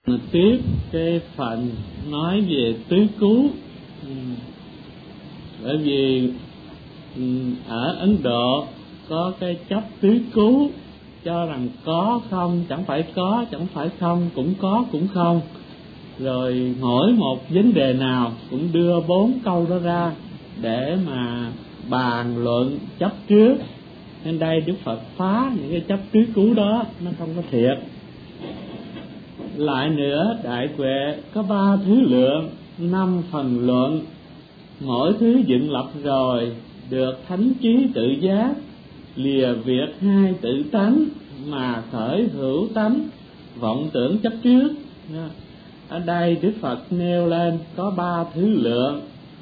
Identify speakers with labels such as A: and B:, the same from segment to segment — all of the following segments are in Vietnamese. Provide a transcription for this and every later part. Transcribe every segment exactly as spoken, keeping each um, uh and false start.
A: Tiếp cái phần nói về tứ cứu. Bởi vì ở Ấn Độ có cái chấp tứ cứu, cho rằng có không chẳng phải có, chẳng phải không cũng có cũng không. Rồi mỗi một vấn đề nào cũng đưa bốn câu đó ra để mà bàn luận chấp trước. Nên đây Đức Phật phá những cái chấp tứ cứu đó, nó không có thiệt. Lại nữa, Đại Huệ có ba thứ lượng, năm phần luận. Mỗi thứ dựng lập rồi, được thánh trí tự giác, lìa việc hai tự tánh mà khởi hữu tánh, vọng tưởng chấp trước. Ở đây Đức Phật nêu lên có ba thứ lượng,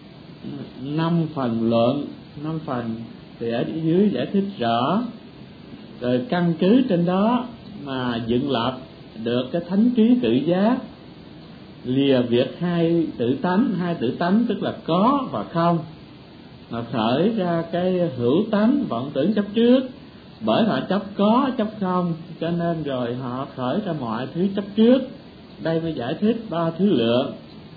A: năm phần luận. Năm phần thì ở dưới giải thích rõ. Rồi căn cứ trên đó mà dựng lập được cái thánh trí tự giác, lìa việc hai tự tánh. Hai tự tánh tức là có và không, mà khởi ra cái hữu tánh vọng tưởng chấp trước. Bởi họ chấp có chấp không, cho nên rồi họ khởi ra mọi thứ chấp trước. Đây mới giải thích ba thứ lượng.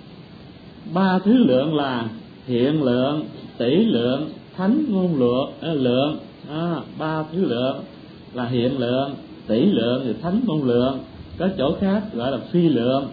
A: Ba thứ lượng là hiện lượng, tỷ lượng, thánh ngôn lượng. À, lượng à, ba thứ lượng là hiện lượng, tỷ lượng và thánh ngôn lượng. Có chỗ khác gọi là phi lượng.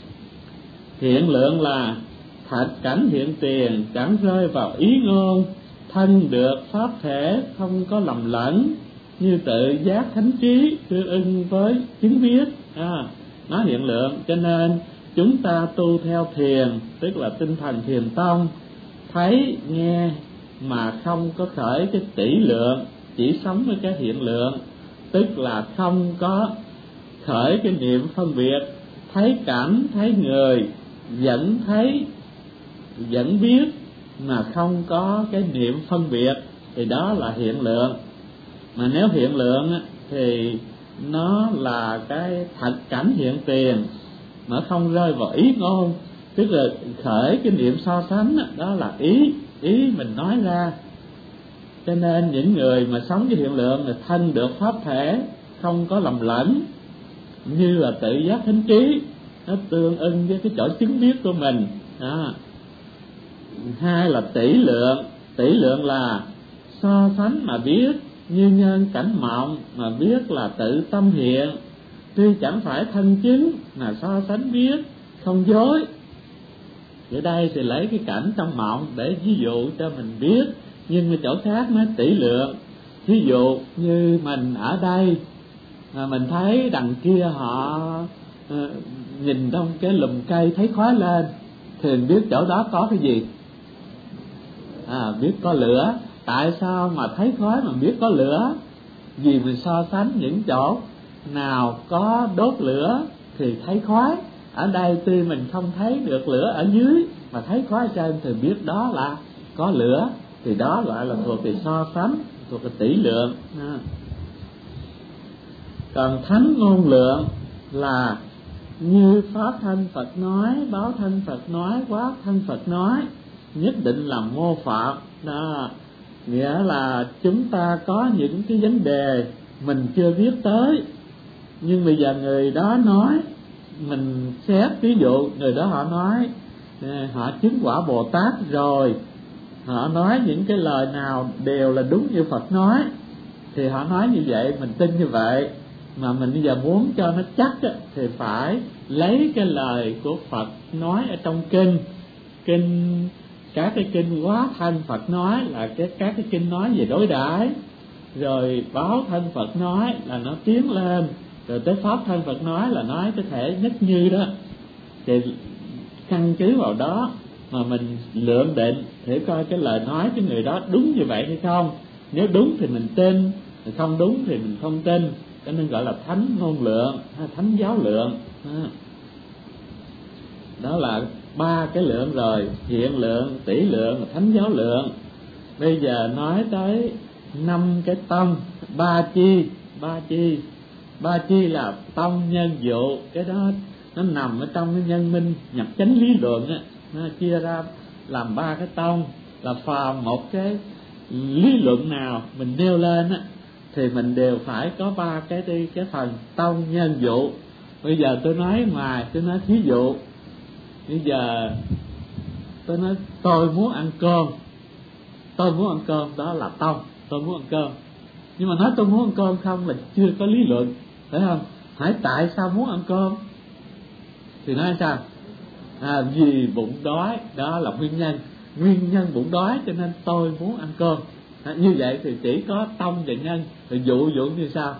A: Hiện lượng là thạch cảnh hiện tiền, chẳng rơi vào ý ngôn, thân được pháp thể, không có lầm lẫn, như tự giác thánh trí, tương ưng với chứng biết. À, nó hiện lượng. Cho nên chúng ta tu theo thiền, tức là tinh thần thiền tông, thấy nghe mà không có khởi cái tỷ lượng, chỉ sống với cái hiện lượng, tức là không có khởi cái niệm phân biệt. Thấy cảnh, thấy người, vẫn thấy, vẫn biết mà không có cái niệm phân biệt, thì đó là hiện lượng. Mà nếu hiện lượng thì nó là cái thật cảnh hiện tiền, mà không rơi vào ý ngôn, tức là khởi cái niệm so sánh, đó là ý ý mình nói ra. Cho nên những người mà sống với hiện lượng là thân được pháp thể, không có lầm lẫn, như là tự giác thánh trí, nó tương ưng với cái chỗ chứng biết của mình. Đó. Hai là tỷ lượng. Tỷ lượng là so sánh mà biết, như nhân cảnh mộng mà biết là tự tâm hiện, tuy chẳng phải thân chứng mà so sánh biết, không dối. Ở đây thì lấy cái cảnh trong mộng để ví dụ cho mình biết, nhưng mà chỗ khác nó tỷ lượng. Ví dụ như mình ở đây mà mình thấy đằng kia họ uh, nhìn trong cái lùm cây thấy khói lên, thì mình biết chỗ đó có cái gì? À, biết có lửa. Tại sao mà thấy khói mà biết có lửa? Vì mình so sánh những chỗ nào có đốt lửa thì thấy khói. Ở đây tuy mình không thấy được lửa ở dưới, mà thấy khói ở trên thì biết đó là có lửa. Thì đó gọi là thuộc về so sánh, thuộc về tỷ lượng. À. Còn thánh ngôn lượng là như pháp thân Phật nói, báo thân Phật nói, quá thân Phật nói, nhất định là mô phạm. Đó, nghĩa là chúng ta có những cái vấn đề mình chưa biết tới, nhưng bây giờ người đó nói, mình xét ví dụ người đó họ nói họ chứng quả Bồ Tát rồi, họ nói những cái lời nào đều là đúng như Phật nói, thì họ nói như vậy mình tin như vậy. Mà mình bây giờ muốn cho nó chắc á, thì phải lấy cái lời của Phật nói ở trong kinh, kinh các cái kinh quá thân Phật nói là cái các cái kinh nói về đối đãi, rồi báo thân Phật nói là nó tiến lên, rồi tới pháp thân Phật nói là nói cái thể nhất như đó. Thì căn cứ vào đó mà mình lượng định để coi cái lời nói cái người đó đúng như vậy hay không. Nếu đúng thì mình tin, không đúng thì mình không tin. Cho nên gọi là thánh ngôn lượng, thánh giáo lượng. Đó là ba cái lượng rồi: hiện lượng, tỷ lượng, thánh giáo lượng. Bây giờ nói tới năm cái tông. Ba chi, ba chi, ba chi là tông nhân dụ. Cái đó nó nằm ở trong cái nhân minh nhập chánh lý luận á, nó chia ra làm ba cái tông. Là phàm một cái lý luận nào mình nêu lên á, thì mình đều phải có ba cái đi cái phần tông nhân dụ. Bây giờ tôi nói ngoài, tôi nói thí dụ, bây giờ tôi nói tôi muốn ăn cơm, tôi muốn ăn cơm, đó là tông, tôi muốn ăn cơm. Nhưng mà nói tôi muốn ăn cơm không là chưa có lý luận, phải không? Hỏi tại sao muốn ăn cơm thì nói sao? À, vì bụng đói, đó là nguyên nhân, nguyên nhân bụng đói cho nên tôi muốn ăn cơm. À, như vậy thì chỉ có tông và nhân. Rồi dụ dụ như sao?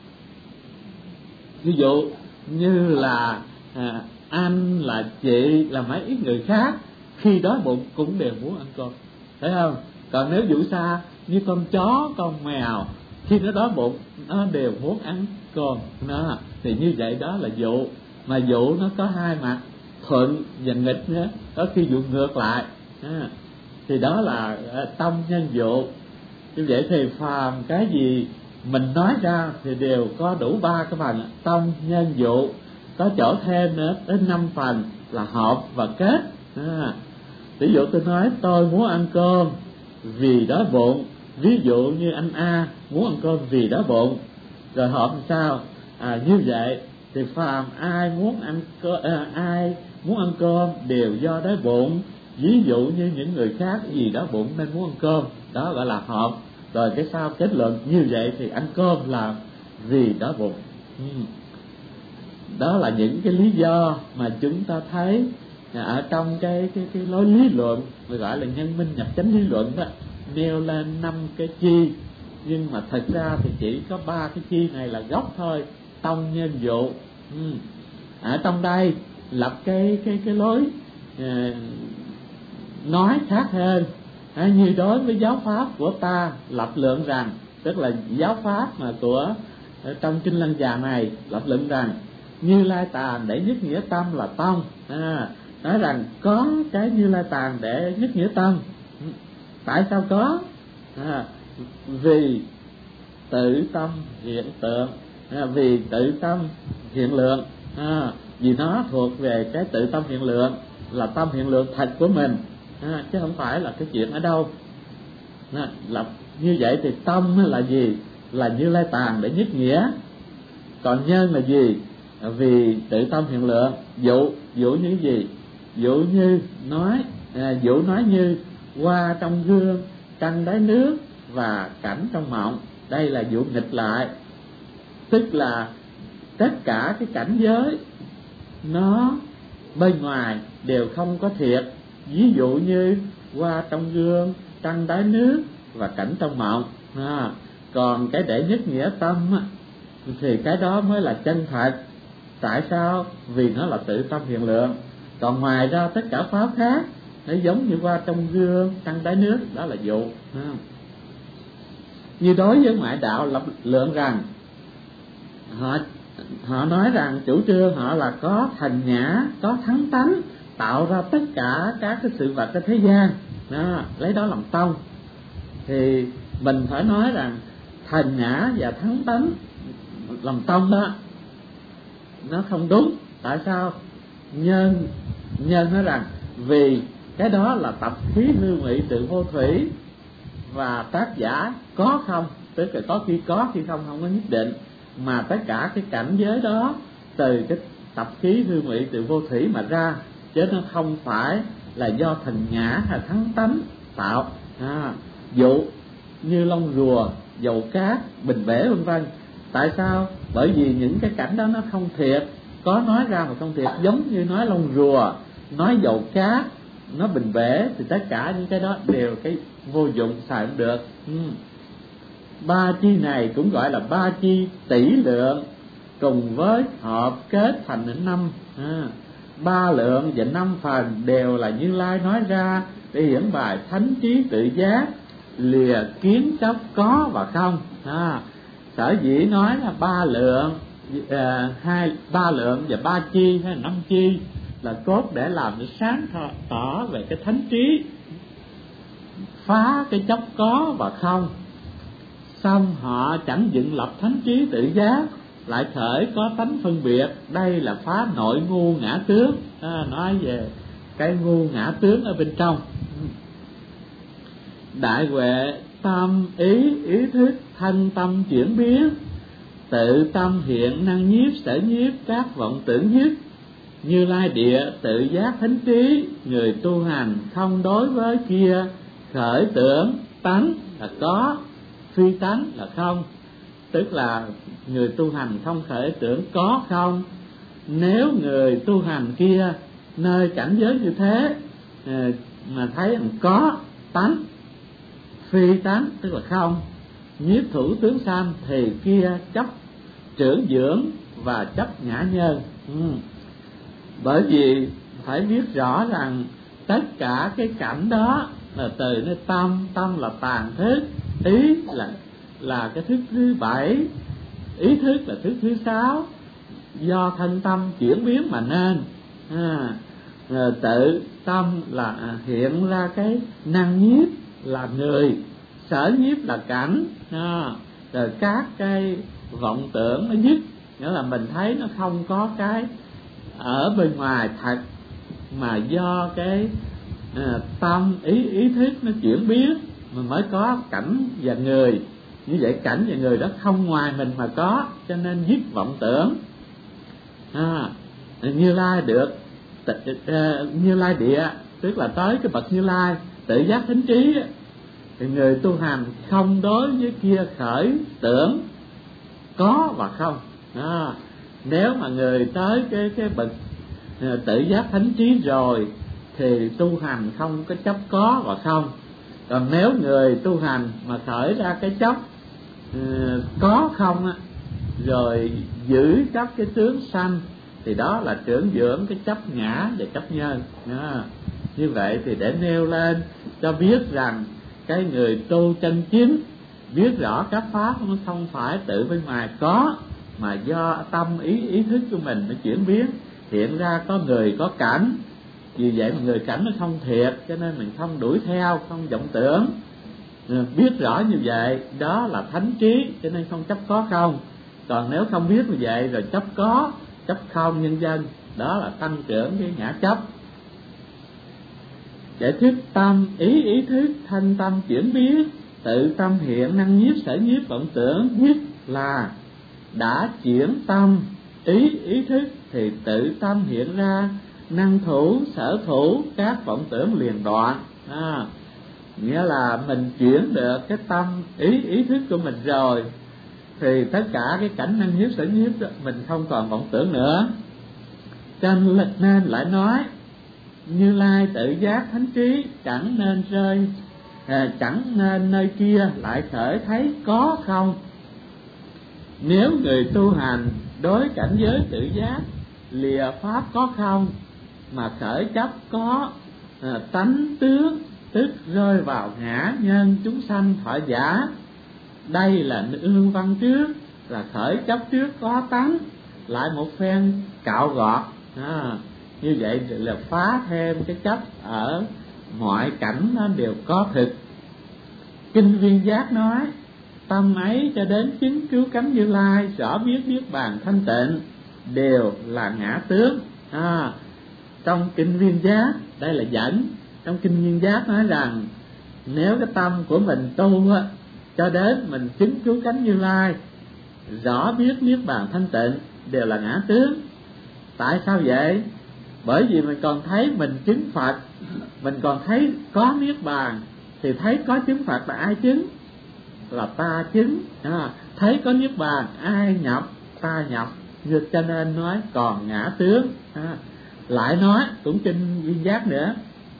A: Ví dụ như là à, anh là chị là mấy ít người khác khi đói bụng cũng đều muốn ăn cơm, phải không? Còn nếu dụ xa như con chó, con mèo khi nó đói bụng nó đều muốn ăn cơm nó, thì như vậy đó là dụ. Mà dụ nó có hai mặt, thuận và nghịch nữa, có khi dụ ngược lại à, thì đó là à, tâm nhân dụ. Như vậy thì phàm cái gì mình nói ra thì đều có đủ ba cái phần tâm nhân dụ, có chỗ thêm nữa đến năm phần là hợp và kết à. Ví dụ tôi nói tôi muốn ăn cơm vì đói bụng, ví dụ như anh A muốn ăn cơm vì đói bụng, rồi hợp làm sao? À, như vậy thì phàm ai muốn ăn cơm, à, ai muốn ăn cơm đều do đói bụng, ví dụ như những người khác vì đói bụng nên muốn ăn cơm, đó gọi là hợp. Rồi cái sau kết luận như vậy thì ăn cơm là vì đói bụng. ừ. Đó là những cái lý do mà chúng ta thấy ở trong cái cái cái lối lý luận gọi là nhân minh nhập chánh lý luận đó, nêu lên năm cái chi, nhưng mà thật ra thì chỉ có ba cái chi này là gốc thôi, tông nhân dụ. ừ. Ở trong đây lập cái cái cái lối à, nói khác hơn. À, như đối với giáo pháp của ta lập luận rằng, tức là giáo pháp mà của trong Kinh Lăng Già này lập luận rằng Như Lai Tạng để nhất nghĩa tâm là tông. À, nói rằng có cái Như Lai Tạng để nhất nghĩa tâm. Tại sao có? À, vì tự tâm hiện tượng, à, vì tự tâm hiện lượng, à, vì nó thuộc về cái tự tâm hiện lượng, là tâm hiện lượng thật của mình. À, chứ không phải là cái chuyện ở đâu. À, là như vậy thì tâm là gì? Là Như Lai Tạng để nhất nghĩa. Còn nhân là gì? À, vì tự tâm hiện lượng. Dụ, dụ như gì? Dụ như nói, à, dụ nói như hoa trong gương, trăng đáy nước và cảnh trong mộng. Đây là dụ nghịch lại, tức là tất cả cái cảnh giới nó bên ngoài đều không có thiệt. Ví dụ như hoa trong gương, trăng đáy nước và cảnh trong mộng. À, còn cái để nhất nghĩa tâm á, thì cái đó mới là chân thật. Tại sao? Vì nó là tự tâm hiện lượng. Còn ngoài ra tất cả pháp khác nó giống như hoa trong gương, trăng đáy nước, đó là dụ. À, như đối với ngoại đạo lập lượng rằng họ họ nói rằng chủ trương họ là có thành ngã, có thắng tánh, tạo ra tất cả các cái sự vật trên thế gian, đó, lấy đó làm tông. Thì mình phải nói rằng thành ngã và thắng tánh làm tông đó nó không đúng. Tại sao? Nhân nhân nói rằng vì cái đó là tập khí hư ngụy tự vô thủy, và tác giả có không, tức là có khi có khi không, không có nhất định, mà tất cả cái cảnh giới đó từ cái tập khí hư ngụy tự vô thủy mà ra, chứ nó không phải là do thành ngã hay thắng tánh tạo. À, dụ như lông rùa, dầu cát, bình bể vân vân. Tại sao? Bởi vì những cái cảnh đó nó không thiệt, có nói ra mà không thiệt. Giống như nói lông rùa, nói dầu cát, nói bình bể, thì tất cả những cái đó đều cái vô dụng, xài không được. ừ. Ba chi này cũng gọi là ba chi tỷ lượng, cùng với hợp kết thành đến năm. À, ba lượng và năm phần đều là Như Lai nói ra để hiển bài thánh trí tự giác, lìa kiến chấp có và không. À, sở dĩ nói là ba lượng, à, hai ba lượng và ba chi hay năm chi là cốt để làm để sáng tỏ về cái thánh trí, phá cái chấp có và không. Xong họ chẳng dựng lập thánh trí tự giác, lại khởi có tánh phân biệt. Đây là phá nội ngu ngã tướng. À, nói về cái ngu ngã tướng ở bên trong. Đại huệ tâm ý, ý thức thân tâm chuyển biến, tự tâm hiện năng nhiếp sở nhiếp các vọng tưởng nhất. Như Lai địa tự giác thánh trí, người tu hành không đối với kia khởi tưởng. Tánh là có, phi tánh là không, tức là người tu hành không khởi tưởng có không. Nếu người tu hành kia nơi cảnh giới như thế mà thấy có tánh, phi tánh tức là không, nhiếp thủ tướng sanh, thì kia chấp trưởng dưỡng và chấp ngã nhân. ừ. Bởi vì phải biết rõ rằng tất cả cái cảnh đó là từ nơi tâm, tâm là tàn thức, ý là là cái thức thứ bảy, ý thức là thức thứ sáu, do thân tâm chuyển biến mà nên. à, tự tâm là hiện ra cái năng nhiếp là người, sở nhiếp là cảnh, à, rồi các cái vọng tưởng nó dứt, nghĩa là mình thấy nó không có cái ở bên ngoài thật, mà do cái à, tâm ý ý thức nó chuyển biến mà mới có cảnh và người. Như vậy cảnh và người đó không ngoài mình mà có, cho nên dứt vọng tưởng. à, Như Lai được Như Lai địa tức là tới cái bậc Như Lai tự giác thánh trí, thì người tu hành không đối với kia khởi tưởng có và không. à, Nếu mà người tới cái cái bậc tự giác thánh trí rồi thì tu hành không có chấp có và không. Còn nếu người tu hành mà khởi ra cái chấp uh, có không á, rồi giữ chấp cái tướng sanh, thì đó là trưởng dưỡng cái chấp ngã và chấp nhân. à, Như vậy thì để nêu lên cho biết rằng cái người tu chân chính biết rõ các pháp nó không phải tự bên ngoài có, mà do tâm ý ý thức của mình nó chuyển biến hiện ra có người có cảnh. Vì vậy mà người cảnh nó không thiệt, cho nên mình không đuổi theo, không vọng tưởng. Biết rõ như vậy đó là thánh trí, cho nên không chấp có không. Còn nếu không biết như vậy rồi chấp có, chấp không nhân dân, đó là tăng trưởng cái ngã chấp. Giải thích tâm ý ý thức thanh tâm chuyển biến, tự tâm hiện năng nhiếp sở nhiếp vọng tưởng nhất là đã chuyển tâm ý ý thức, thì tự tâm hiện ra năng thủ sở thủ các vọng tưởng liền đoạn. à, Nghĩa là mình chuyển được cái tâm ý ý thức của mình rồi, thì tất cả cái cảnh năng nhiếp sở nhiếp đó, mình không còn vọng tưởng nữa. Cho nên lại nói Như Lai tự giác thánh trí chẳng nên rơi à, chẳng nên nơi kia lại khởi thấy có không. Nếu người tu hành đối cảnh giới tự giác lìa pháp có không mà khởi chấp có à, tánh tướng, tức rơi vào ngã nhân chúng sanh thọ giả. Đây là ương văn trước, là khởi chấp trước có tánh, lại một phen cạo gọt. à, Như vậy là phá thêm cái chấp ở mọi cảnh nó đều có thực. Kinh Viên Giác nói tâm ấy cho đến chứng cứu cánh Như Lai, rõ biết biết bàn thanh tịnh đều là ngã tướng. à, Trong Kinh Viên Giác, đây là dẫn, trong Kinh Viên Giác nói rằng nếu cái tâm của mình tu á, cho đến mình chứng cứu cánh Như Lai, rõ biết niết bàn thanh tịnh đều là ngã tướng. Tại sao vậy? Bởi vì mình còn thấy mình chứng Phật, mình còn thấy có niết bàn, thì thấy có chứng Phật là ai chứng? Là ta chứng. à, Thấy có niết bàn ai nhập? Ta nhập. Như cho nên nói còn ngã tướng. à, Lại nói cũng Kinh Viên Giác nữa,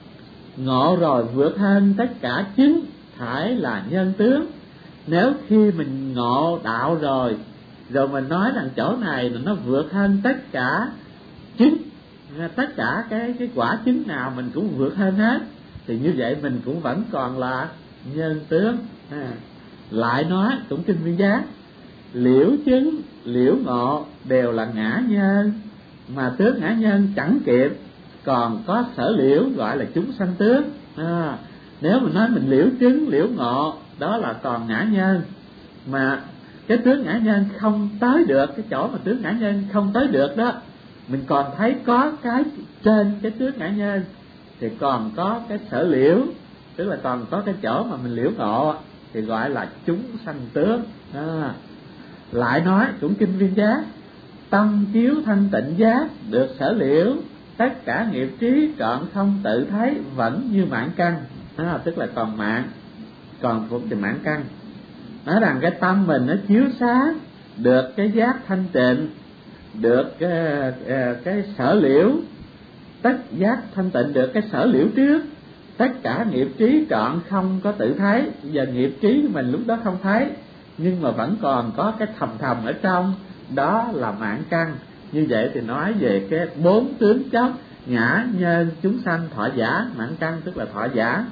A: ngộ rồi vượt hơn tất cả chứng thải là nhân tướng. Nếu khi mình ngộ đạo rồi, rồi mình nói rằng chỗ này là nó vượt hơn tất cả chứng, tất cả cái cái quả chứng nào mình cũng vượt hơn hết, thì như vậy mình cũng vẫn còn là nhân tướng. à. Lại nói cũng Kinh Viên Giác, liễu chứng liễu ngộ đều là ngã nhân, mà tướng ngã nhân chẳng kịp, còn có sở liễu gọi là chúng sanh tướng. à, Nếu mình nói mình liễu chứng liễu ngộ, đó là còn ngã nhân, mà cái tướng ngã nhân không tới được, cái chỗ mà tướng ngã nhân không tới được đó, mình còn thấy có cái trên cái tướng ngã nhân, thì còn có cái sở liễu, tức là còn có cái chỗ mà mình liễu ngộ, thì gọi là chúng sanh tướng. à. Lại nói cũng kinh Viên Giác: tâm chiếu thanh tịnh giác, được sở liễu, tất cả nghiệp trí trọn không tự thấy, vẫn như mãn căn. À, tức là còn mãn, còn thuộc về mãn căn. Nói rằng cái tâm mình nó chiếu sáng, được cái giác thanh tịnh, được cái, cái sở liễu, tất giác thanh tịnh được cái sở liễu trước, tất cả nghiệp trí trọn không có tự thấy. Giờ nghiệp trí mình lúc đó không thấy, nhưng mà vẫn còn có cái thầm thầm ở trong, đó là mãn căn. Như vậy thì nói về cái bốn tướng chấp: ngã, nhân, chúng sanh, thọ giả. Mãn căn tức là thọ giả.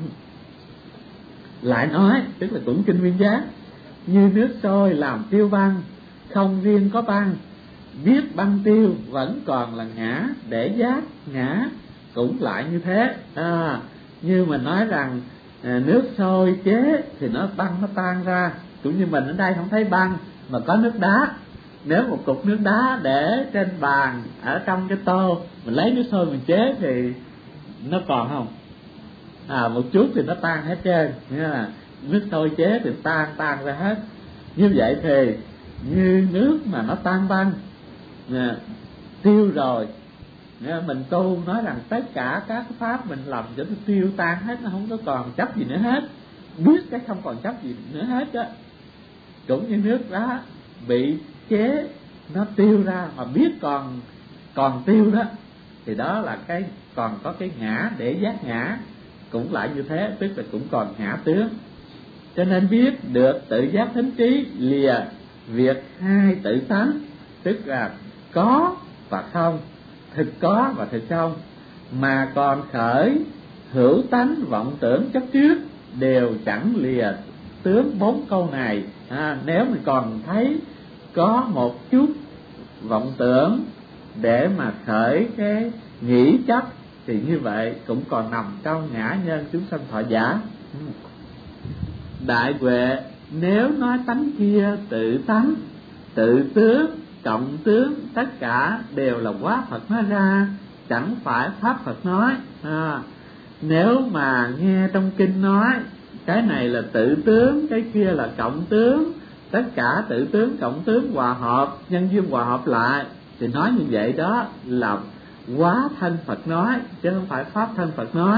A: Lại nói tức là cũng kinh Viên Giác: như nước sôi làm tiêu băng, không riêng có băng, biết băng tiêu vẫn còn là ngã, để giác ngã cũng lại như thế. À, như mình nói rằng à, nước sôi chế thì nó băng nó tan ra, cũng như mình ở đây không thấy băng mà có nước đá. Nếu một cục nước đá để trên bàn ở trong cái tô, mình lấy nước sôi mình chế thì nó còn không? À, một chút thì nó tan hết trơn. Nghĩa là nước sôi chế thì tan tan ra hết. Như vậy thì như nước mà nó tan băng, à, tiêu rồi, mình tu nói rằng tất cả các pháp mình làm cho nó tiêu tan hết, nó không có còn chấp gì nữa hết, biết cái không còn chấp gì nữa hết đó. Cũng như nước đó bị chế nó tiêu ra mà biết còn còn tiêu đó, thì đó là cái còn có cái ngã để giác ngã, cũng lại như thế, tức là cũng còn ngã tướng. Cho nên biết được tự giác thính trí lìa việc hai tự tánh, tức là có và không, thực có và thực không, mà còn khởi hữu tánh vọng tưởng chấp trước, đều chẳng lìa tướng bốn câu này. À, nếu mình còn thấy có một chút vọng tưởng để mà khởi cái nghĩ chấp, thì như vậy cũng còn nằm trong ngã, nhân, chúng sanh, thọ giả. Đại Huệ nếu nói tánh kia tự tánh, tự tướng, cộng tướng, tất cả đều là quá Phật nói ra, chẳng phải pháp Phật nói. À, nếu mà nghe trong kinh nói cái này là tự tướng, cái kia là cộng tướng, tất cả tự tướng cộng tướng hòa hợp, nhân duyên hòa hợp lại, thì nói như vậy đó là quá thân Phật nói, chứ không phải pháp thân Phật nói.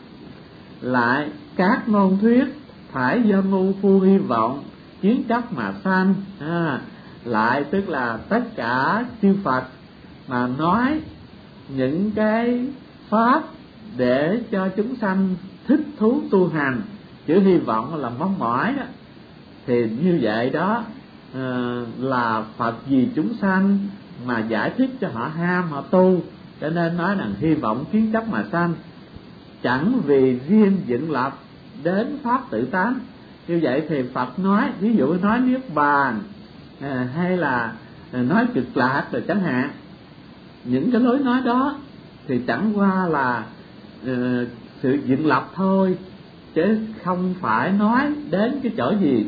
A: Lại các ngôn thuyết phải do ngu phu hy vọng kiến chấp mà sanh. À, lại tức là tất cả chư Phật mà nói những cái pháp để cho chúng sanh thích thú tu hành, chữ hy vọng là mong mỏi đó, thì như vậy đó à, là Phật vì chúng sanh mà giải thích cho họ ham họ tu, cho nên nói rằng hy vọng kiến chấp mà sanh, chẳng vì riêng dựng lập đến pháp tự tánh. Như vậy thì Phật nói, ví dụ nói niết bàn à, hay là nói cực lạc rồi chẳng hạn, những cái lối nói đó thì chẳng qua là uh, sự dựng lập thôi, chứ không phải nói đến cái chỗ gì,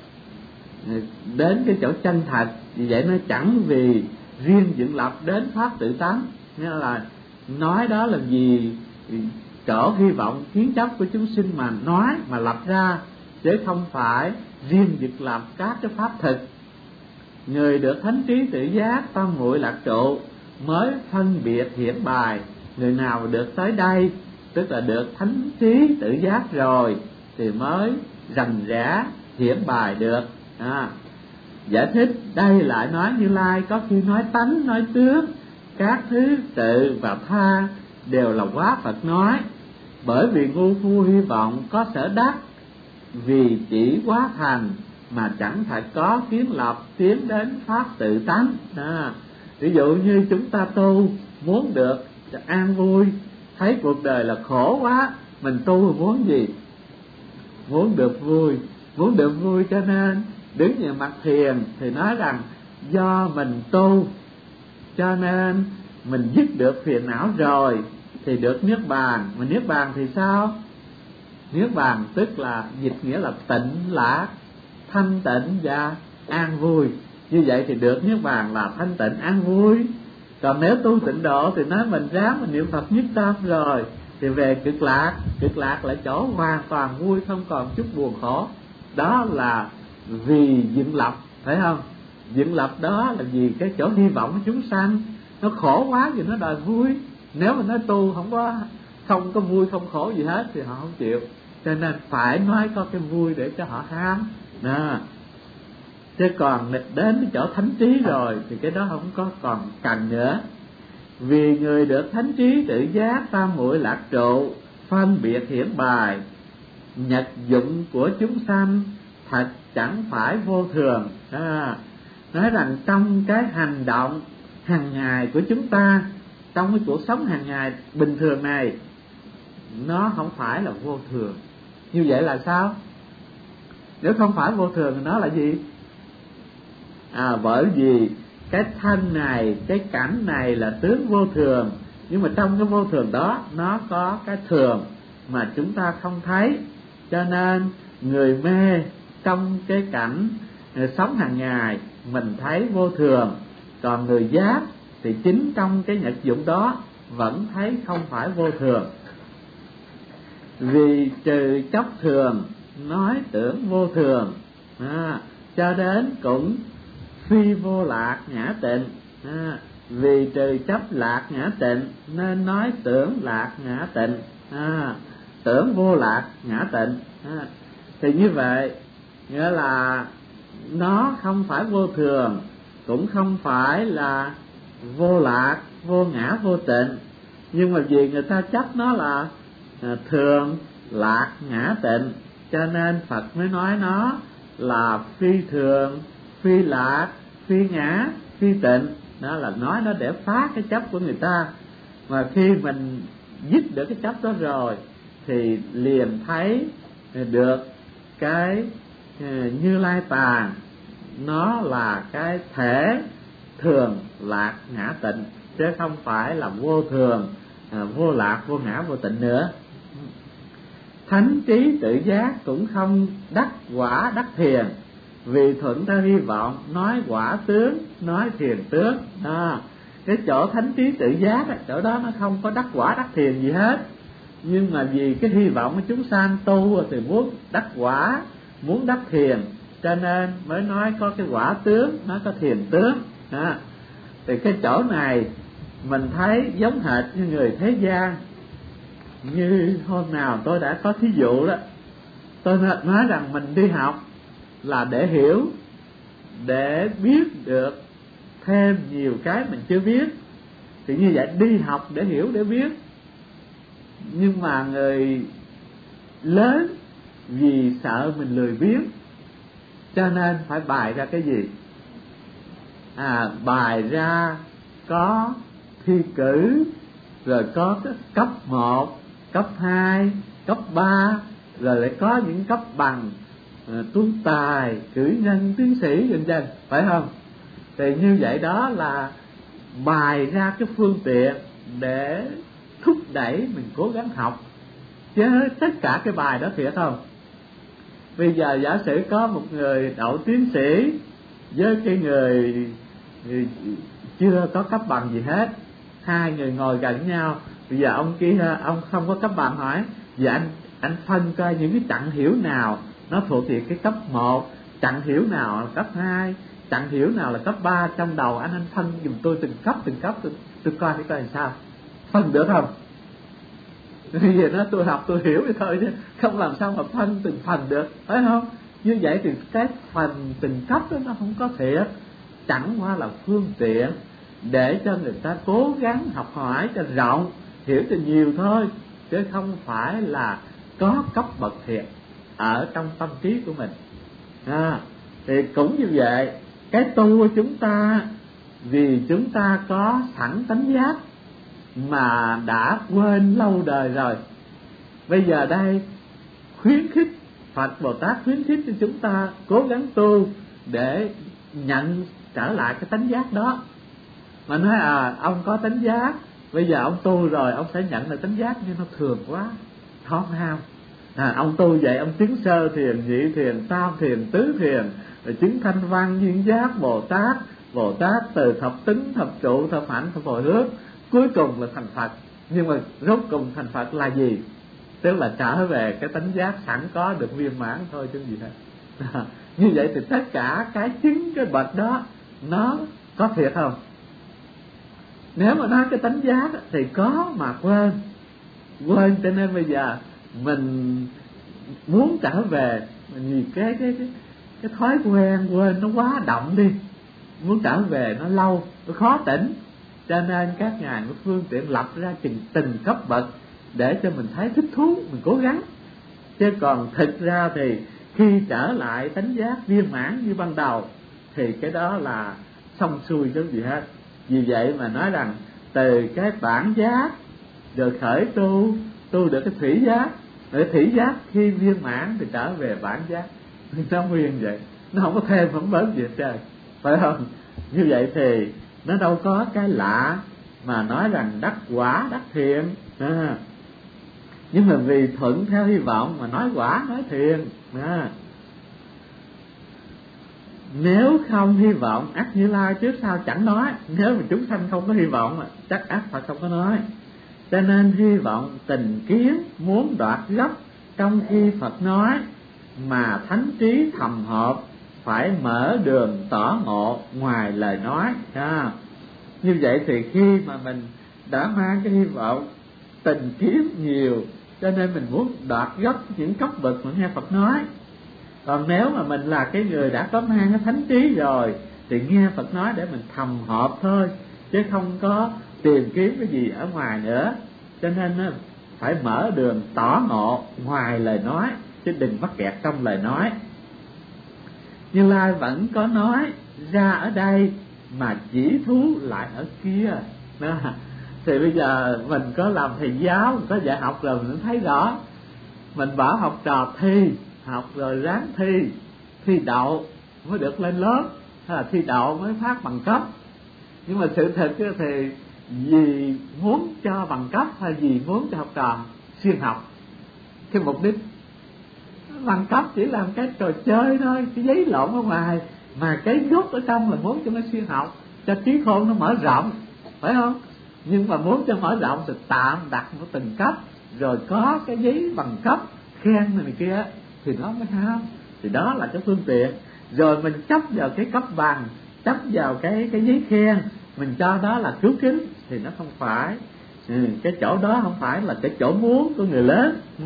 A: đến cái chỗ chân thật. Vì vậy nó chẳng vì riêng dựng lập đến pháp tự tánh, nghĩa là nói đó là vì chỗ hy vọng kiến chấp của chúng sinh mà nói, mà lập ra, chứ không phải riêng dựng lập các cái pháp thực. Người được thánh trí tự giác tâm muội lạc trụ mới phân biệt hiển bài. Người nào được tới đây, tức là được thánh trí tự giác rồi, thì mới rành rẽ hiển bài được. À, giải thích đây lại nói Như Lai có khi nói tánh, nói tướng, các thứ tự và tha đều là quá Phật nói, bởi vì ngu phu hy vọng có sở đắc, vì chỉ quá thành mà chẳng phải có kiến lập tiến đến pháp tự tánh. À, ví dụ như chúng ta tu muốn được an vui, thấy cuộc đời là khổ quá, mình tu muốn gì? Muốn được vui, muốn được vui cho nên đứng về mặt thiền thì nói rằng do mình tu cho nên mình dứt được phiền não rồi thì được niết bàn. Mà niết bàn thì sao? Niết bàn tức là dịch nghĩa là tịnh lạc, thanh tịnh và an vui. Như vậy thì được niết bàn là thanh tịnh an vui. Còn nếu tu tịnh độ thì nói mình ráng mình niệm Phật nhất tâm rồi thì về cực lạc. Cực lạc là chỗ hoàn toàn vui, không còn chút buồn khổ. Đó là vì dựng lập, phải không? dựng lập đó là vì cái chỗ hy vọng của chúng sanh. Nó khổ quá thì nó đòi vui. Nếu mà nó tu không có không có vui không khổ gì hết thì họ không chịu. Cho nên phải nói có cái vui để cho họ ham. Đó. Chứ còn đến cái chỗ thánh trí rồi thì cái đó không có còn cần nữa. Vì người được thánh trí tự giác tam muội lạc trụ, phân biệt hiển bài, nhật dụng của chúng sanh thật chẳng phải vô thường. À, nói rằng trong cái hành động hàng ngày của chúng ta, trong cái cuộc sống hàng ngày bình thường này, nó không phải là vô thường. Như vậy là sao? Nếu không phải vô thường thì nó là gì? À, bởi vì cái thân này, cái cảnh này là tướng vô thường, nhưng mà trong cái vô thường đó nó có cái thường mà chúng ta không thấy. Cho nên người mê trong cái cảnh sống hàng ngày mình thấy vô thường, còn người giác thì chính trong cái nhật dụng đó vẫn thấy không phải vô thường. Vì trừ chấp thường nói tưởng vô thường, à, cho đến cũng phi vô lạc ngã tịnh. À, vì trừ chấp lạc ngã tịnh nên nói tưởng lạc ngã tịnh. À, tưởng vô lạc ngã tịnh. À, thì như vậy nghĩa là nó không phải vô thường, cũng không phải là vô lạc, vô ngã, vô tịnh, nhưng mà vì người ta chấp nó là thường, lạc, ngã, tịnh, cho nên Phật mới nói nó là phi thường, phi lạc, phi ngã, phi tịnh. Đó là nói nó để phá cái chấp của người ta. Mà khi mình dứt được cái chấp đó rồi thì liền thấy được cái Như Lai Tạng nó là cái thể thường, lạc, ngã, tịnh, chứ không phải là vô thường, vô lạc, vô ngã, vô tịnh nữa. Thánh trí tự giác cũng không đắc quả đắc thiền, vì thuận theo hy vọng nói quả tướng, nói thiền tướng. À, cái chỗ thánh trí tự giác ấy, chỗ đó nó không có đắc quả đắc thiền gì hết, nhưng mà vì cái hy vọng của chúng sanh tu thì muốn đắc quả, muốn đắc thiền, cho nên mới nói có cái quả tướng, nói có thiền tướng. À, thì cái chỗ này mình thấy giống hệt như người thế gian. Như hôm nào tôi đã có thí dụ đó, tôi nói rằng mình đi học là để hiểu, để biết được thêm nhiều cái mình chưa biết. Thì như vậy đi học để hiểu, để biết. Nhưng mà người lớn vì sợ mình lười biếng cho nên phải bài ra cái gì? À, bài ra có thi cử, rồi có cấp một, cấp hai, cấp ba, rồi lại có những cấp bằng uh, tú tài, cử nhân, tiến sĩ vân vân, phải không? Thì như vậy đó là bài ra cái phương tiện để thúc đẩy mình cố gắng học. Chứ tất cả cái bài đó thiệt không? Bây giờ giả sử có một người đậu tiến sĩ với cái người, người chưa có cấp bằng gì hết, hai người ngồi gần nhau. Bây giờ ông kia ông không có cấp bằng, hỏi giờ anh anh phân coi những cái chặng hiểu nào nó thuộc về cái cấp một, chặng hiểu nào là cấp hai, chặng hiểu nào là cấp ba, trong đầu anh anh phân giùm tôi từng cấp từng cấp, tôi, tôi coi để coi làm sao phân được không? Bây giờ nó tôi học tôi hiểu vậy thôi chứ không làm sao mà phân từng phần được, phải không? Như vậy thì cái phần từng cấp đó nó không có thiệt, chẳng qua là phương tiện để cho người ta cố gắng học hỏi cho rộng, hiểu cho nhiều thôi, chứ không phải là có cấp bậc thiệt ở trong tâm trí của mình. À, thì cũng như vậy, cái tu của chúng ta vì chúng ta có sẵn tánh giác mà đã quên lâu đời rồi. Bây giờ đây khuyến khích, Phật Bồ Tát khuyến khích cho chúng ta cố gắng tu để nhận trở lại cái tánh giác đó. Mà nói à ông có tánh giác, bây giờ ông tu rồi ông sẽ nhận được tánh giác, nhưng nó thường quá, thon hao. À, ông tu vậy ông chứng sơ thiền, nhị thiền, tam thiền, tứ thiền, rồi chứng thanh văn, duyên giác, Bồ Tát, Bồ Tát từ thập tính, thập trụ, thập hạnh, thập hồi hướng, cuối cùng là thành Phật. Nhưng mà rốt cùng thành Phật là gì? Tức là trở về cái tánh giác sẵn có được viên mãn thôi chứ gì hết. À, như vậy thì tất cả cái chứng cái bậc đó
B: nó có thiệt không? Nếu mà nói cái tánh giác thì có mà quên quên cho nên bây giờ mình muốn trở về, vì cái cái cái cái thói quen quên nó quá đậm đi, muốn trở về nó lâu, nó khó tỉnh, cho nên các ngài có phương tiện lập ra từng từng cấp bậc để cho mình thấy thích thú, mình cố gắng. Chứ còn thực ra thì khi trở lại tánh giác viên mãn như ban đầu thì cái đó là xong xuôi chứ gì hết. Vì vậy mà nói rằng từ cái bản giác rồi khởi tu, tu được cái thủy giác, rồi thủy giác khi viên mãn thì trở về bản giác. Nó nguyên vậy, nó không có thêm không bớt gì hết trơn, phải không? Như vậy thì nó đâu có cái lạ mà nói rằng đắc quả đắc thiện à. Nhưng mà vì thuận theo hy vọng mà nói quả nói thiện à. Nếu không hy vọng ắt Như Lai trước sau chẳng nói. Nếu mà chúng sanh không có hy vọng chắc ắt Phật không có nói. Cho nên hy vọng tình kiến muốn đoạt gấp trong khi Phật nói, mà thánh trí thầm hợp phải mở đường tỏ ngộ ngoài lời nói à. Như vậy thì khi mà mình đã mang cái hy vọng tình kiến nhiều, cho nên mình muốn đoạt gấp những cấp bậc mà nghe Phật nói. Còn nếu mà mình là cái người đã có mang cái thánh trí rồi thì nghe Phật nói để mình thầm hợp thôi, chứ không có tìm kiếm cái gì ở ngoài nữa. Cho nên phải mở đường tỏ ngộ ngoài lời nói, chứ đừng mắc kẹt trong lời nói. Như Lai vẫn có nói ra ở đây mà chỉ thú lại ở kia đó. Thì bây giờ mình có làm thầy giáo, mình có dạy học rồi mình thấy rõ. Mình bảo học trò thi, học rồi ráng thi, thi đậu mới được lên lớp, hay là thi đậu mới phát bằng cấp. Nhưng mà sự thật thì vì muốn cho bằng cấp hay vì muốn cho học trò siêng học, cái mục đích bằng cấp chỉ làm cái trò chơi thôi, cái giấy lộn ở ngoài, mà cái gốc ở trong là muốn cho nó siêng học, cho trí khôn nó mở rộng, phải không? Nhưng mà muốn cho mở rộng thì tạm đặt một từng cấp, rồi có cái giấy bằng cấp khen này kia thì nó mới ham. Thì đó là cái phương tiện. Rồi mình chấp vào cái cấp bằng, chấp vào cái cái giấy khen, mình cho đó là cứu kính thì nó không phải. Ừ, cái chỗ đó không phải là cái chỗ muốn của người lớn. Ừ.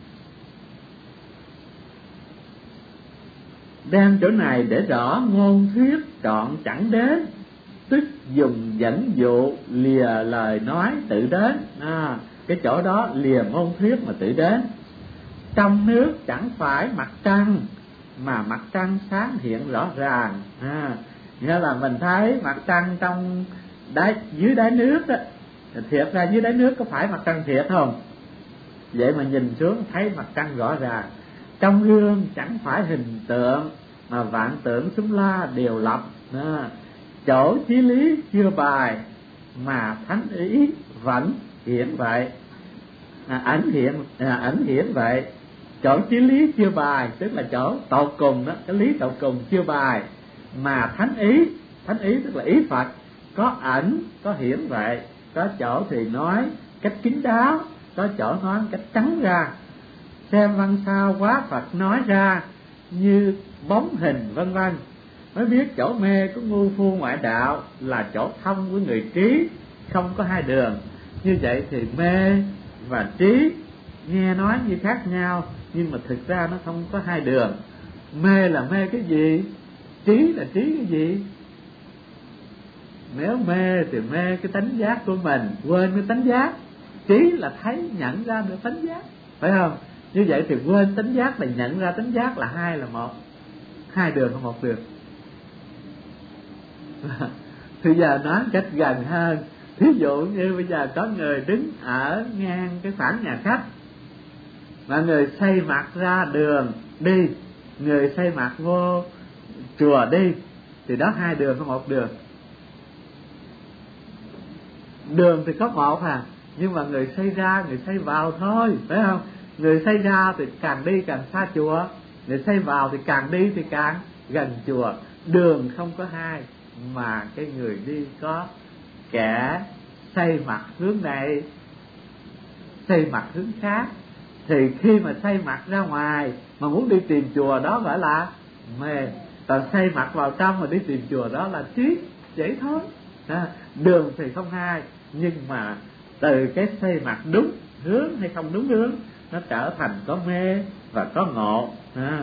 B: Đem chỗ này để rõ ngôn thuyết trọn chẳng đến, tức dùng dẫn dụ lìa lời nói tự đến à, cái chỗ đó lìa ngôn thuyết mà tự đến. Trong nước chẳng phải mặt trăng, mà mặt trăng sáng hiện rõ ràng à, nghĩa là mình thấy mặt trăng trong đáy, dưới đáy nước đó. Thiệt ra dưới đáy nước có phải mặt trăng thiệt không? Vậy mà nhìn xuống thấy mặt trăng rõ ràng. Trong gương chẳng phải hình tượng, mà vạn tượng xúm la đều lập à, chỗ chí lý chưa bài, mà thánh ý vẫn hiện vậy à, ảnh hiện à, ảnh hiện vậy. Chỗ chí lý chưa bài tức là chỗ tột cùng đó, cái lý tột cùng chưa bài, mà thánh ý, thánh ý tức là ý Phật, có ảnh có hiển vậy. Có chỗ thì nói cách kín đáo, có chỗ nói cách trắng ra. Xem văn sao quá Phật nói ra như bóng hình vân vân, mới biết chỗ mê của ngu phu ngoại đạo là chỗ thông của người trí, không có hai đường. Như vậy thì mê và trí nghe nói như khác nhau, nhưng mà thực ra nó không có hai đường. Mê là mê cái gì, trí là trí cái gì. Nếu mê thì mê cái tánh giác của mình, quên cái tánh giác. Trí là thấy nhận ra được tánh giác, phải không? Như vậy thì quên tánh giác là nhận ra tánh giác là hai là một, hai đường không một đường. Thì giờ nói cách gần hơn, thí dụ như bây giờ có người đứng ở ngang cái khoảng nhà khách, mà người xây mặt ra đường đi, người xây mặt vô chùa đi, thì đó hai đường không một đường. Đường thì có một à, nhưng mà người xây ra, người xây vào thôi, phải không? Người xây ra thì càng đi càng xa chùa, người xây vào thì càng đi thì càng gần chùa. Đường không có hai, mà cái người đi có kẻ xây mặt hướng này, xây mặt hướng khác. Thì khi mà xây mặt ra ngoài mà muốn đi tìm chùa, đó gọi là mê. Còn xây mặt vào trong mà đi tìm chùa đó là trí vậy thôi. À, đường thì không hai, nhưng mà từ cái xây mặt đúng hướng hay không đúng hướng, nó trở thành có mê và có ngộ. À.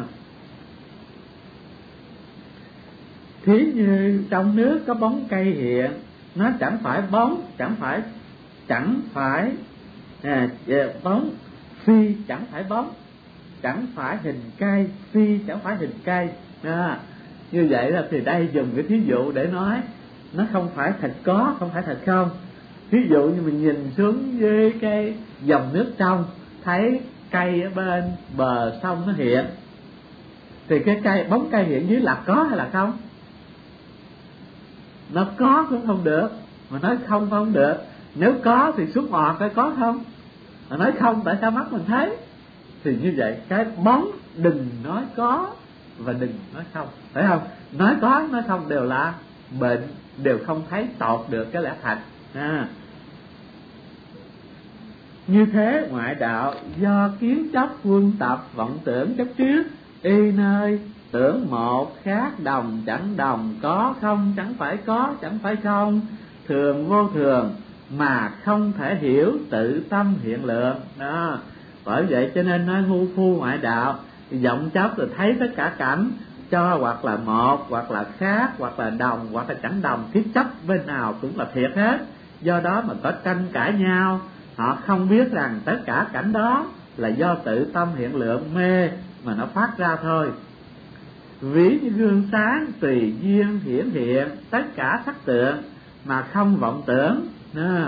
B: Thí như trong nước có bóng cây hiện, nó chẳng phải bóng, chẳng phải chẳng phải à, bóng, phi chẳng phải bóng, chẳng phải hình cây, phi chẳng phải hình cây. À, như vậy là thì đây dùng cái thí dụ để nói nó không phải thật có, không phải thật không. Ví dụ như mình nhìn xuống dưới cái dòng nước trong, thấy cây ở bên bờ sông nó hiện, thì cái cây bóng cây hiện dưới là có hay là không? Nó có cũng không được, mà nói không không được. Nếu có thì suốt ngọt phải có không, mà nói không tại sao mắt mình thấy? Thì như vậy cái bóng đừng nói có và đừng nói không, phải không? Nói có nói không đều là bệnh, đều không thấy tột được cái lẽ thật. À. Như thế ngoại đạo do kiến chấp quân tập vọng tưởng chấp trước, y nơi tưởng một khác đồng chẳng đồng, có không chẳng phải có, chẳng phải không, thường vô thường mà không thể hiểu tự tâm hiện lượng. Đó. Bởi vậy cho nên nói ngu phu ngoại đạo, vọng chấp rồi thấy tất cả cảnh cho hoặc là một, hoặc là khác, hoặc là đồng, hoặc là chẳng đồng, cái chấp bên nào cũng là thiệt hết. Do đó mà có tranh cãi nhau, họ không biết rằng tất cả cảnh đó là do tự tâm hiện lượng mê mà nó phát ra thôi. Ví như gương sáng tùy duyên hiển hiện tất cả sắc tượng mà không vọng tưởng. Đó.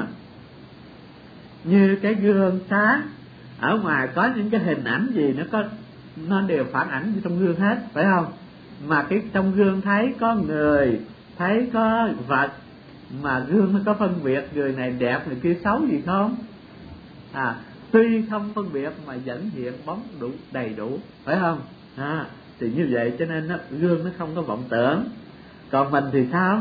B: Như cái gương sáng ở ngoài có những cái hình ảnh gì nó có, nó đều phản ảnh trong gương hết, phải không? Mà cái trong gương thấy có người, thấy có vật, mà gương nó có phân biệt người này đẹp người kia xấu gì không? À, tuy không phân biệt mà vẫn hiện bóng đủ đầy đủ, phải không? À, thì như vậy cho nên nó, gương nó không có vọng tưởng. Còn mình thì sao?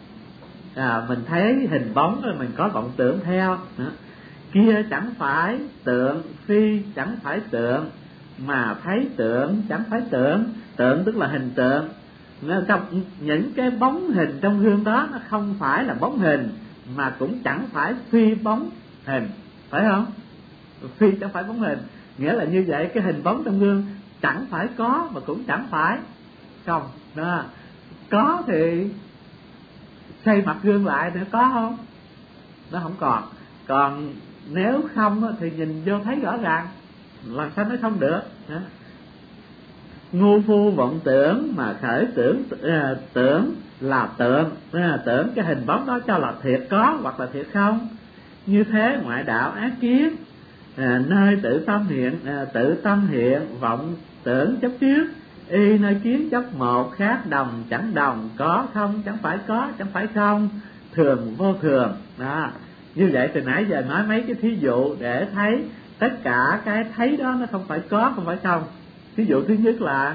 B: À, mình thấy hình bóng rồi mình có vọng tưởng theo. À, kia chẳng phải tượng, phi chẳng phải tượng, mà thấy tượng chẳng phải tượng. Tượng tức là hình tượng. Trong những cái bóng hình trong gương đó nó không phải là bóng hình, mà cũng chẳng phải phi bóng hình, phải không? Phi chẳng phải bóng hình, nghĩa là như vậy cái hình bóng trong gương chẳng phải có mà cũng chẳng phải không. Đó. Có thì xây mặt gương lại thì có không? Nó không còn. Còn nếu không thì nhìn vô thấy rõ ràng, làm sao nói không được. Đó. Ngu phu vọng tưởng mà khởi tưởng à, tưởng là tượng, à, tưởng cái hình bóng đó cho là thiệt có hoặc là thiệt không. Như thế ngoại đạo ác kiến, à, nơi tự tâm hiện, à, tự tâm hiện vọng tưởng chấp trước, y nơi kiến chấp một khác đồng chẳng đồng, có không chẳng phải có, chẳng phải không, thường vô thường. Đó. Như vậy từ nãy giờ nói mấy cái thí dụ để thấy tất cả cái thấy đó nó không phải có, không phải không. Thí dụ thứ nhất là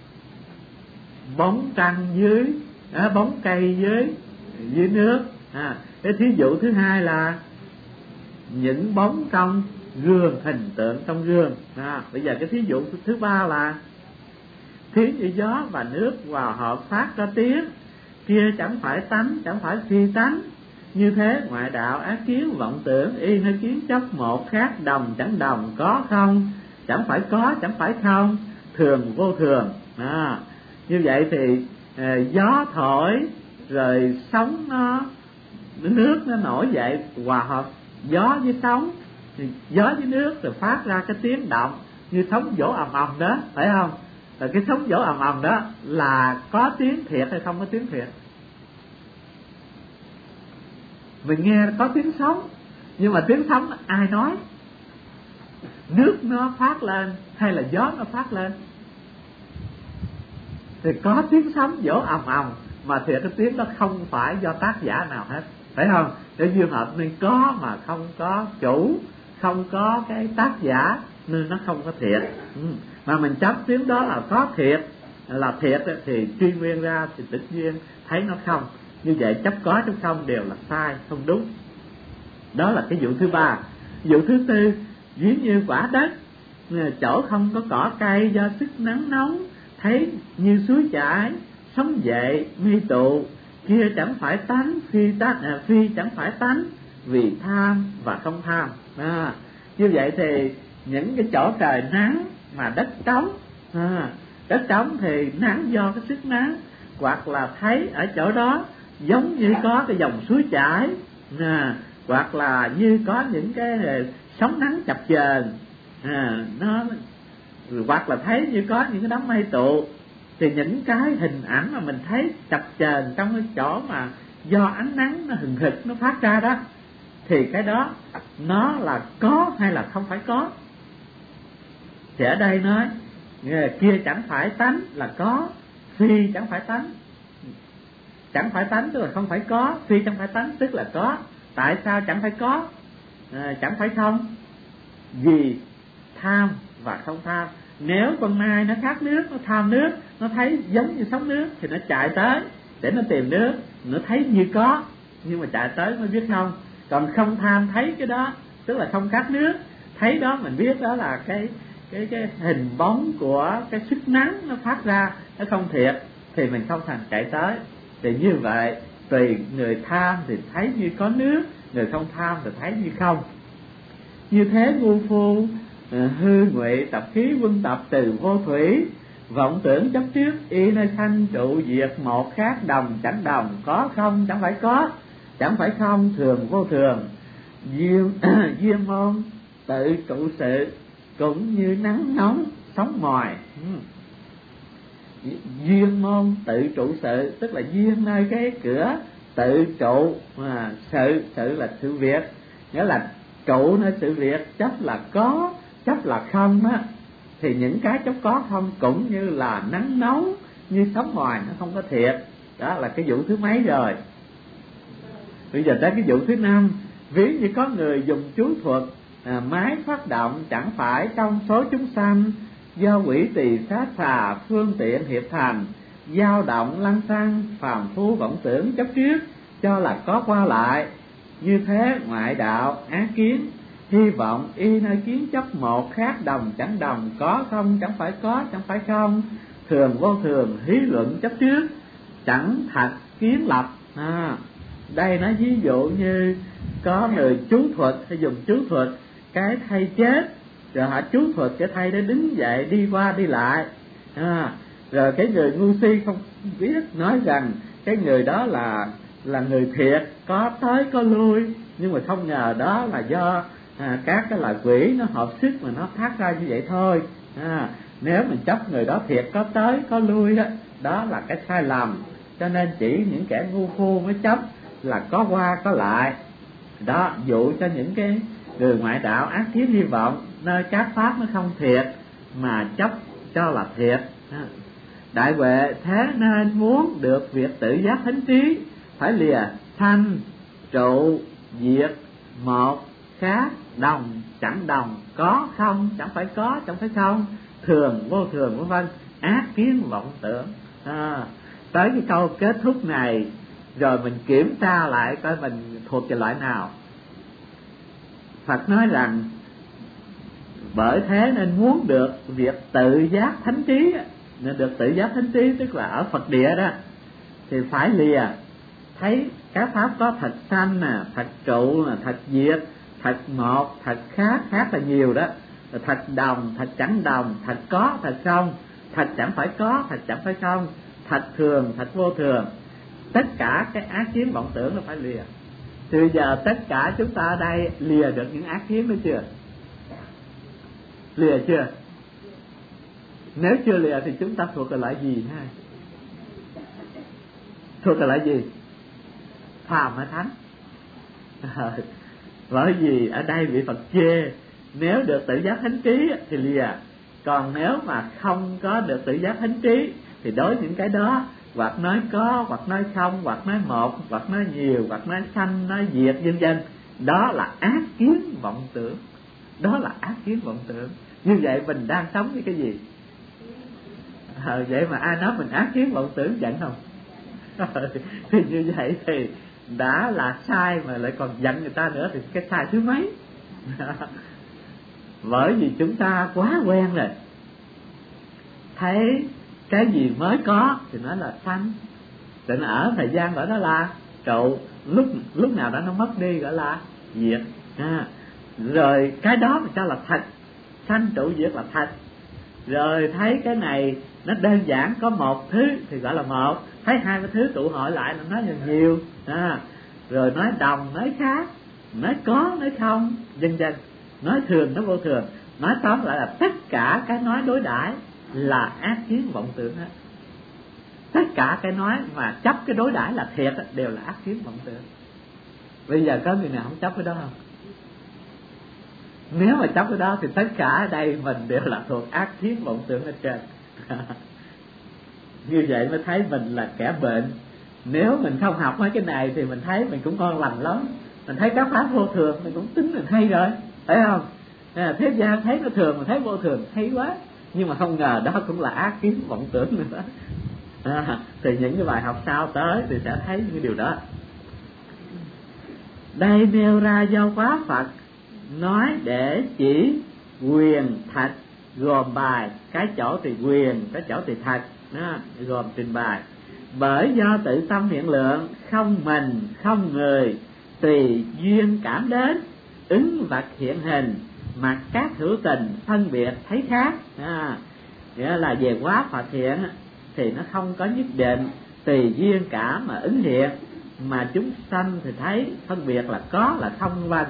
B: bóng trăng dưới, à, bóng cây dưới dưới nước. À, cái thí dụ thứ hai là những bóng trong gương, hình tượng trong gương. À, bây giờ cái thí dụ thứ ba là thí như gió và nước hòa hợp phát ra tiếng, kia chẳng phải tánh, chẳng phải phi tánh. Như thế ngoại đạo ác kiến vọng tưởng, y nơi kiến chấp một khác đồng chẳng đồng, có không chẳng phải có, chẳng phải không, thường vô thường. À, như vậy thì à, gió thổi rồi sóng nó, nước nó nổi dậy hòa hợp gió với sóng, thì gió với nước rồi phát ra cái tiếng động như sóng vỗ ầm ầm đó, phải không? Rồi cái sóng vỗ ầm ầm đó là có tiếng thiệt hay không có tiếng thiệt? Mình nghe có tiếng sóng, nhưng mà tiếng sóng ai nói? Nước nó phát lên hay là gió nó phát lên? Thì có tiếng sóng vỗ ầm ầm, mà thiệt cái tiếng đó không phải do tác giả nào hết, phải không? Để dương hợp nên có mà không có chủ, không có cái tác giả nên nó không có thiệt. Ừ. Mà mình chấp tiếng đó là có thiệt, là thiệt thì truy nguyên ra thì tự nhiên thấy nó không. Như vậy chấp có chấp không đều là sai, không đúng. Đó là cái vụ thứ ba. Vụ thứ tư, ví như quả đất, chỗ không có cỏ cây do sức nắng nóng, thấy như suối chảy, sống dậy nghi tụ, kia chẳng phải tánh, phi tánh à, phi chẳng phải tánh, vì tham và không tham. À, như vậy thì những cái chỗ trời nắng mà đất trống, à, đất trống thì nắng do cái sức nắng, hoặc là thấy ở chỗ đó giống như có cái dòng suối chảy, à, hoặc là như có những cái sóng nắng chập chờn, à, nó hoặc là thấy như có những cái đám mây tụ. Thì những cái hình ảnh mà mình thấy chập chờn trong cái chỗ mà do ánh nắng nó hừng hực nó phát ra đó, thì cái đó nó là có hay là không phải có. Thì ở đây nói kia chẳng phải tánh là có, phi chẳng phải tánh. Chẳng phải tánh tức là không phải có, phi chẳng phải tánh tức là có. Tại sao chẳng phải có, à, chẳng phải không? Vì tham và không tham. Nếu con nai nó khát nước, nó tham nước, nó thấy giống như sóng nước thì nó chạy tới để nó tìm nước, nó thấy như có nhưng mà chạy tới mới biết không. Còn không tham thấy cái đó tức là không khát nước, thấy đó mình biết đó là cái cái cái hình bóng của cái sức nắng nó phát ra, nó không thiệt thì mình không thành chạy tới. Thì như vậy tùy người tham thì thấy như có nước, người không tham thì thấy như không. Như thế ngu phu hư ngụy tập khí quân tập từ vô thủy, vọng tưởng chấp trước y nơi sanh trụ diệt một khác đồng chẳng đồng, có không chẳng phải có, chẳng phải không thường vô thường, duyên duyên môn tự trụ sự cũng như nắng nóng sóng mòi. Duyên môn tự trụ sự tức là duyên nơi cái cửa tự trụ, mà sự sự là sự việc, nghĩa là trụ nơi sự việc, chấp là có chấp là không á. Thì những cái chấp có không cũng như là nắng nóng như sóng ngoài, nó không có thiệt. Đó là cái vụ thứ mấy rồi. Bây giờ tới cái vụ thứ năm. Ví như có người dùng chú thuật à, máy phát động chẳng phải trong số chúng sanh, do quỷ tỳ sát xà phương tiện hiệp thành, dao động lăng xăng phàm phu vọng tưởng chấp trước, cho là có qua lại. Như thế ngoại đạo ác kiến, hy vọng y nơi kiến chấp một khác đồng chẳng đồng, có không chẳng phải có chẳng phải không, thường vô thường hí luận chấp trước, chẳng thật kiến lập. À, đây nó ví dụ như có người chú thuật hay dùng chú thuật cái thây chết, rồi họ chú thuật cái thây để đứng dậy đi qua đi lại, à, rồi cái người ngu si không biết nói rằng cái người đó là là người thiệt, có tới có lui, nhưng mà không ngờ đó là do à, các cái loại quỷ nó hợp sức mà nó phát ra như vậy thôi. À, nếu mình chấp người đó thiệt có tới có lui đó, đó là cái sai lầm. Cho nên chỉ những kẻ ngu phu mới chấp là có qua có lại. Đó, dụ cho những cái người ngoại đạo ác kiến hy vọng nơi các pháp nó không thiệt mà chấp cho là thiệt. À, đại huệ thế nên muốn được việc tự giác thánh trí, phải lìa thanh trụ diệt một khác đồng chẳng đồng, có không chẳng phải có chẳng phải không, thường vô thường vân vân, ác kiến vọng tưởng. À, tới cái câu kết thúc này rồi mình kiểm tra lại coi mình thuộc về loại nào. Phật nói rằng bởi thế nên muốn được việc tự giác thánh trí, nên được tự giác thánh trí tức là ở Phật địa đó, thì phải lìa thấy các pháp có thật sanh nè, thật trụ nè, thật diệt, thật một, thật khác, khác là nhiều đó, thật đồng, thật chẳng đồng, thật có, thật không, thật chẳng phải có, thật chẳng phải không, thật thường, thật vô thường. Tất cả cái ác kiến vọng tưởng là phải lìa. Thì bây giờ tất cả chúng ta ở đây lìa được những ác kiến đó chưa? Lìa chưa? Nếu chưa lìa thì chúng ta thuộc về loại gì ha? Thuộc về loại gì? Phàm hay thánh? À, bởi vì ở đây vị Phật chê nếu được tự giác thánh trí thì lìa, còn nếu mà không có được tự giác thánh trí thì đối những cái đó hoặc nói có, hoặc nói không, hoặc nói một, hoặc nói nhiều, hoặc nói sanh, nói diệt, vân vân, đó là ác kiến vọng tưởng. Đó là ác kiến vọng tưởng. Như vậy mình đang sống với cái gì? À, vậy mà ai nói mình ác kiến vọng tưởng giận không? Thì như vậy thì đã là sai mà lại còn giận người ta nữa thì cái sai thứ mấy? Bởi vì chúng ta quá quen rồi, thấy cái gì mới có thì nó là sanh, rồi nó ở thời gian gọi đó là trụ, lúc lúc nào đó nó mất đi gọi là diệt. À, rồi cái đó mình cho là thật, sanh trụ diệt là thật. Rồi thấy cái này nó đơn giản có một thứ thì gọi là một, thấy hai cái thứ tụ hội lại là nói là nhiều. À, rồi nói đồng nói khác, nói có nói không, vân vân, nói thường nói vô thường. Nói tóm lại là tất cả cái nói đối đãi là ác kiến vọng tưởng hết. Tất cả cái nói mà chấp cái đối đãi là thiệt đều là ác kiến vọng tưởng. Bây giờ có người nào không chấp cái đó không? Nếu mà chấp cái đó thì tất cả ở đây mình đều là thuộc ác kiến vọng tưởng ở trên. Như vậy mới thấy mình là kẻ bệnh. Nếu mình không học mấy cái này thì mình thấy mình cũng ngon lành lắm. Mình thấy các pháp vô thường mình cũng tính mình hay rồi, phải không? À, thế gian thấy nó thường, mình thấy vô thường hay quá. Nhưng mà không ngờ đó cũng là ác kiến vọng tưởng nữa. À, thì những cái bài học sau tới thì sẽ thấy những điều đó. Đây nêu ra do quá Phật nói để chỉ quyền thật, gồm bài, cái chỗ thì quyền, cái chỗ thì thật, đó, gồm trình bày. Bởi do tự tâm hiện lượng, không mình, không người, tùy duyên cảm đến, ứng vật hiện hình, mà các hữu tình phân biệt thấy khác. À, nghĩa là về quá Phật hiện thì nó không có nhất định, tùy duyên cảm mà ứng hiện, mà chúng sanh thì thấy phân biệt là có là không vân.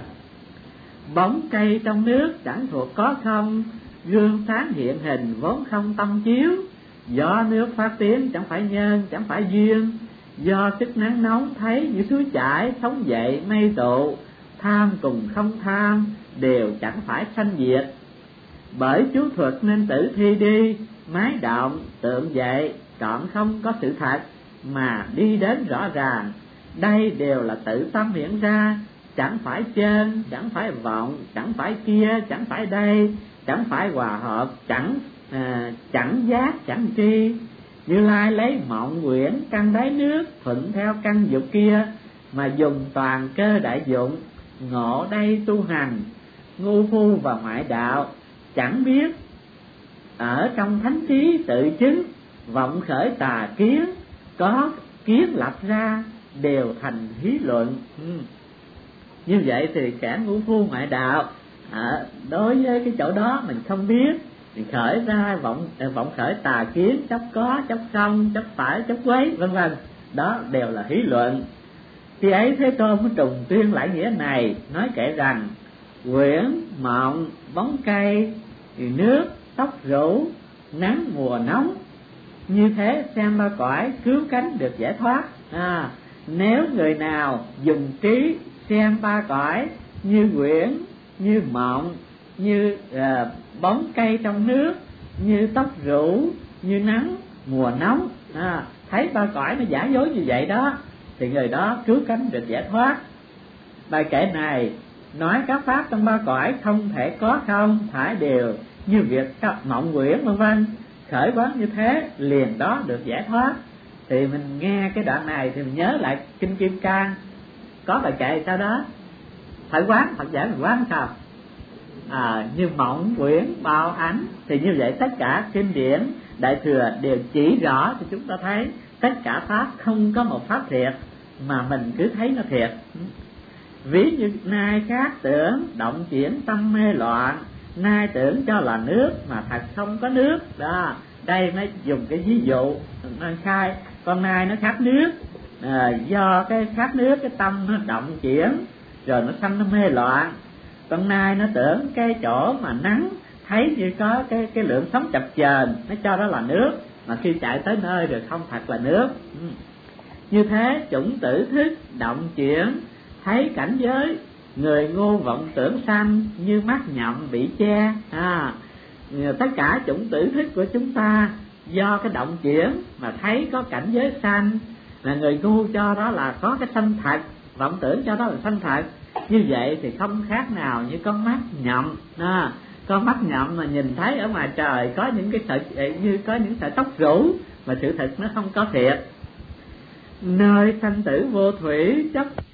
B: Bóng cây trong nước chẳng thuộc có không, gương sáng hiện hình vốn không tâm chiếu. Do nước phát tiếng chẳng phải nhân, chẳng phải duyên, do sức nắng nóng thấy như suối chảy, sống dậy mây tụ, tham cùng không tham đều chẳng phải sanh diệt. Bởi chú thuật nên tự thi đi, mái động tượng dậy trọn không có sự thật, mà đi đến rõ ràng. Đây đều là tự tâm hiện ra, chẳng phải trên, chẳng phải vọng, chẳng phải kia, chẳng phải đây, chẳng phải hòa hợp, chẳng à, chẳng giác, chẳng tri. Như Lai lấy mộng quyển căn đáy nước, thuận theo căn dục kia, mà dùng toàn cơ đại dụng, ngộ đây tu hành. Ngu phu và ngoại đạo chẳng biết, ở trong thánh trí tự chứng, vọng khởi tà kiến, có kiến lập ra đều thành hí luận. Ừ. Như vậy thì kẻ ngu phu ngoại đạo à, đối với cái chỗ đó mình không biết, mình khởi ra vọng vọng khởi tà kiến, chấp có, chấp không, chấp phải, chấp quấy, vân vân, đó đều là hí luận. Khi ấy Thế Tôn mới trùng tuyên lại nghĩa này, nói kể rằng quyển, mộng, bóng cây, nước, tóc rủ, nắng mùa nóng, như thế xem ba cõi cứu cánh được giải thoát. À, nếu người nào dùng trí xem ba cõi như quyển, như mộng, như à, bóng cây trong nước, như tóc rủ, như nắng mùa nóng, à, thấy ba cõi nó giả dối như vậy đó, thì người đó cứu cánh được giải thoát. Bài kể này nói các pháp trong ba cõi không thể có không, phải đều như việc mộng quyển vân vân, khởi quán như thế liền đó được giải thoát. Thì mình nghe cái đoạn này thì mình nhớ lại Kinh Kim Cang có bài kệ sau đó, phải quán, Phật giải mình quán sao? À, như mộng quyển bao ánh. Thì như vậy tất cả kinh điển Đại Thừa đều chỉ rõ cho chúng ta thấy tất cả pháp không có một pháp thiệt, mà mình cứ thấy nó thiệt. Ví như nay khác tưởng động chuyển tâm mê loạn, nay tưởng cho là nước mà thật không có nước đó. Đây mới dùng cái ví dụ nó khai con nai nó khác nước, à, do cái khác nước cái tâm nó động chuyển rồi nó sanh nó mê loạn. Con nai nó tưởng cái chỗ mà nắng thấy như có cái cái lượng sống chập chờn, nó cho đó là nước, mà khi chạy tới nơi rồi không thật là nước. Ừ. Như thế chủng tử thức động chuyển thấy cảnh giới, người ngu vọng tưởng sanh như mắt nhậm bị che. À, tất cả chủng tử thức của chúng ta do cái động chuyển mà thấy có cảnh giới sanh, là người ngu cho đó là có cái sanh thật, vọng tưởng cho đó là sanh thật. Như vậy thì không khác nào như con mắt nhậm. À, con mắt nhậm mà nhìn thấy ở ngoài trời có những cái sợi, như có những sợi tóc rủ, mà sự thật nó không có thiệt. Nơi sanh tử vô thủy chấp